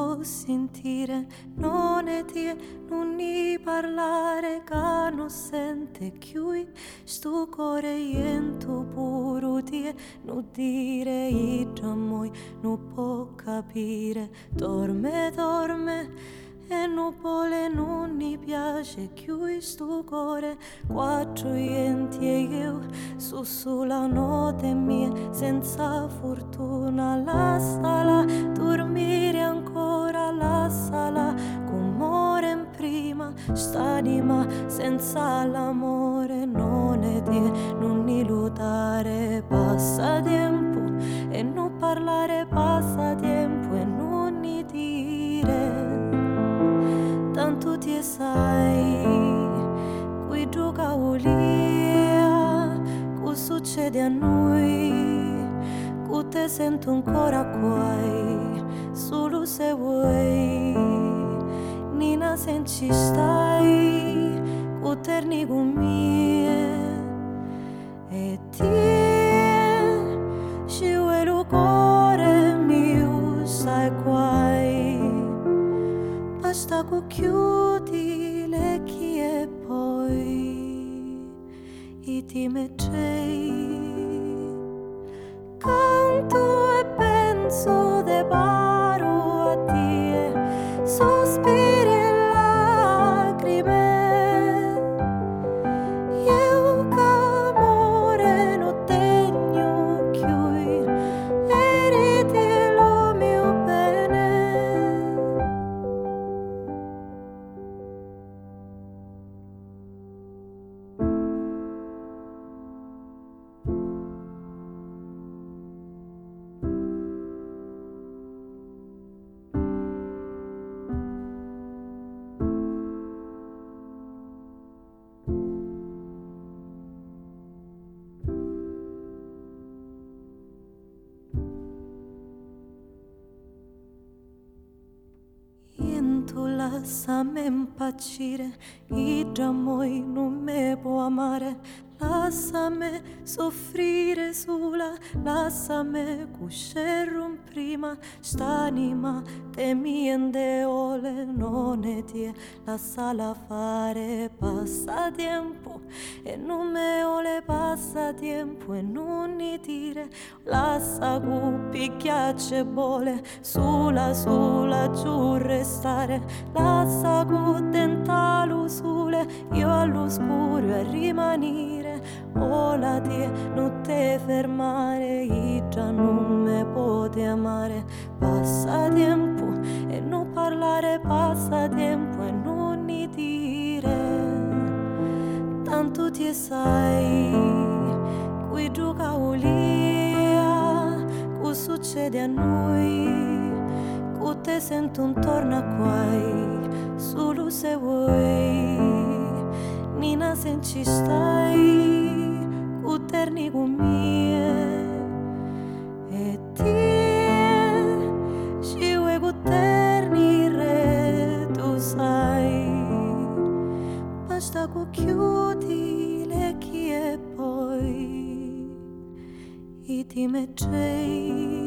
può sentire, non è tie, non ni parlare, che non sente chiui, sto cuore iento puro tie, non dire i moi, non può capire, dorme, dorme. E non vuole, non mi piace chiudi sto cuore, quattro enti e io su sulla notte mia, senza fortuna la sala, dormire ancora la sala, come in prima, st'anima senza l'amore non è di, non ni lottare, passa tempo e non parlare, passa tempo e non ni dire. Tanto ti sai, qui gioca Olia, cosa succede a noi, che te sento ancora qua, solo se vuoi, Nina se ci stai, che terni con me, e ti, ci vuoi il cuore mio, sai qua. Basta che chiudi le occhi e poi ti metti. Canto e penso de paro a te, sospiri e lacrime. Io che amore non tengo chiui, eriti lo mio bene. Tu lasciami impazzire, i moi non mi può amare, lasciami soffrire sola, lasciami cuscere un prima, st'anima te miende ole, non è tie, lasciala fare, passa tempo, e non me ole passa tempo, e non ni dire, lascia cuppi chiacce bole, sola giù restare. Lascia contenta l'usule, io all'oscuro a rimanere. Ola te, non te fermare, io già non me pote amare. Passa tempo e non parlare, passa tempo e non ni dire. Tanto ti sai, qui gioca Olia, cosa succede a noi? Che te sento intorno a qua, solo se vuoi, Nina se ci stai, che terni con me, e ti, ci vuoi che terni re, tu sai, basta che chiudi le occhi e poi ti metti.